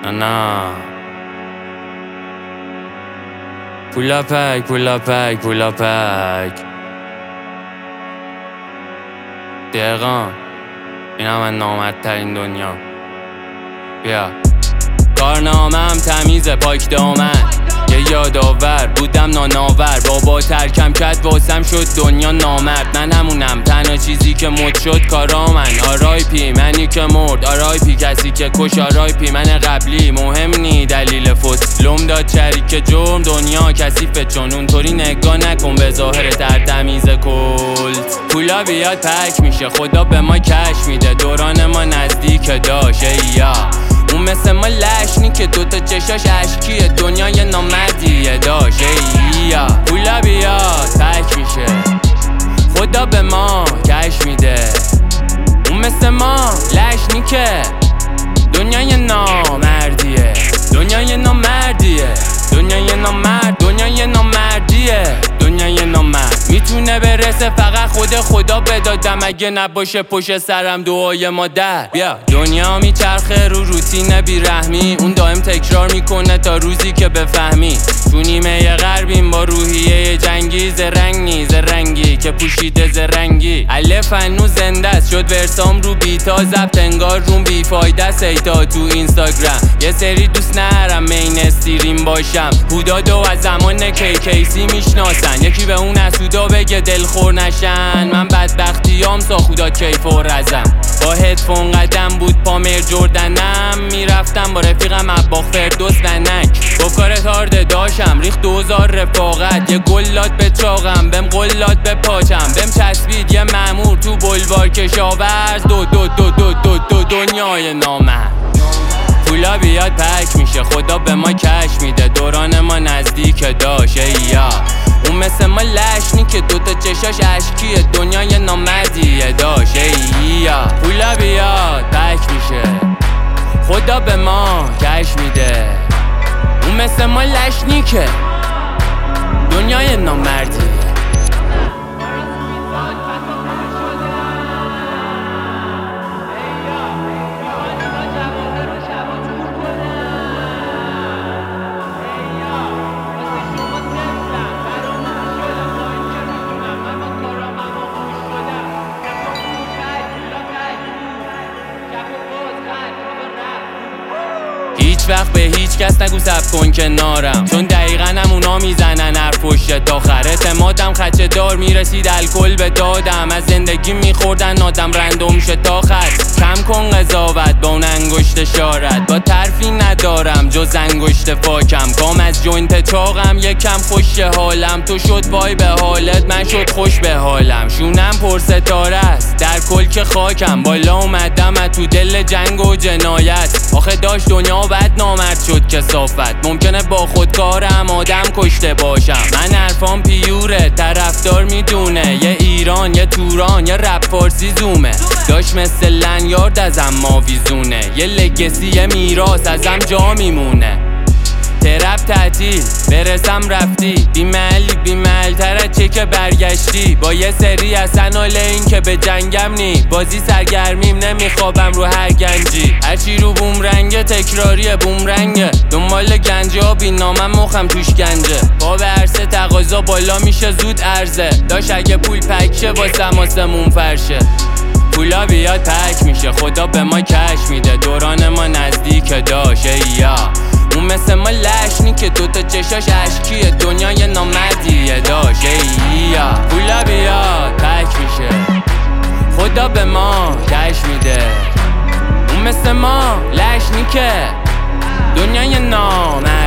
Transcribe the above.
نه پولا پک دقیقا این من نامردترین دنیا. بیا کارنامه‌ام تمیزه پاک دامن، یه یادآور بودم ناناور، بابا ترکم کرد واسم شد دنیا نامرد. من همونم تنها چیزی که مد شد کارامن. آرایپی منی که مرد، آرایپی کسی که کش، آرایپی من قبلی مهم نی دلیل فوت لوم داد شریک جرم. دنیا کثیفه چون اونطوری نگاه نکن به ظاهر در تمیز کلت. پولا بیاد پک میشه خدا به ما کش میده، دوران ما نزدیک داشت ایا اون مثل ما لشنی که دوتا چشاش اشکیه، دنیای نامردیه داشت ایا پولا بیاد پک میشه خدا به ما کش میده. اون مثل ما لشنی که دنیای نامردیه، دنیای نامردیه، دنیای نامرد، دنیای نامردیه، دنیای نامرد. میتونه برسه فقط خدا بدادم، اگه نباشه پشت سرم دعای مادر. بیا دنیا میچرخه رو روتین بیرحمی، اون دائم تکرار میکنه تا روزی که بفهمی. تو نیمه غربیم با روحیه جنگی، زرنگی زرنگی که پوشیده زرنگی. الف هنوز زنده است شد ورسام رو بیتا ضبط، انگار روم بیفایده سیتا تو اینستاگرام. یه سری دوست نرم مین استریم باشم، هودادو از زمان کیسی میشناسن، یکی به اون اسودا بگه دلخور نشن. من بدبختیام سا خدا کیف و رزم، با هدفون قدم بود پامیر جردنم، میرفتم با رفیقم عباق فردوس ونک. با کار تارده داشم ریخت 2000 رفاقت، یه گلات به چاقم بهم قلات به پاچم، بهم چسبید یه مأمور تو بلوار کشاورز. دو دنیای نامرد. پولا بیاد پک میشه خدا به ما کش میده، دوران ما نزدیک داشت ایا اون مثل ما لشنی که دوتا چشاش اشکیه، دنیای نامردیه داشت ایا پولا بیاد پک میشه خدا به ما کش میده. اون مثل ما لشنی که دنیای نامردیه. هیچ وقت به هیچ کس نگو سب کن کنارم، چون دقیقا همونا میزنن هر پشت آخر. اعتمادم خچه دار میرسید الکل به دادم، از زندگی میخوردن آدم رندوم شه تا خط. کم کن قضاوت با اون انگشت شارت، با ترفی ندارم جز انگشت فاکم. کام از جوینت چاقم یکم خوش حالم، تو شد وای به حالت من شد خوش به حالم. شونم پر ستاره است در کل که خاکم، بالا اومدم از تو دل جنگ و جنایت. آخه داشت دنیا بد نامرد شد کثافت، ممکنه با خودکارم آدم کشته باشم. من حرفام پیوره طرفدار میدونه، یه ایران یه توران یه رپ فارسی زومه. داشت مثل لنیارد ازم ماویزونه، یه لگسی یه میراث ازم جا میمونه. ترپ تعطیل برسم رفتی، بیمحل تر از چه که برگشتی. با یه سری اصلا حال این که به جنگم نی، بازی سرگرمیم نمیخوابم رو هر گنجی. هرچی رو بوم رنگه تکراریه بوم رنگه، دنبال گنجه ها بی نامم مخم توش گنجه. با به عرصه تقاضا بالا میشه زود عرضه، داشت اگه پول پکشه واسم آسمون فرشه. پولا بیاد پک میشه خدا به ما کش میده، دوران ما نزدیک داشت ایا اون مثل ما لشنی که دوتا چشاش اشکیه، دنیای نامردیه داشت ایا پولا بیاد پک میشه خدا به ما کش میده. اون مثل ما لشنی که دنیای نامرد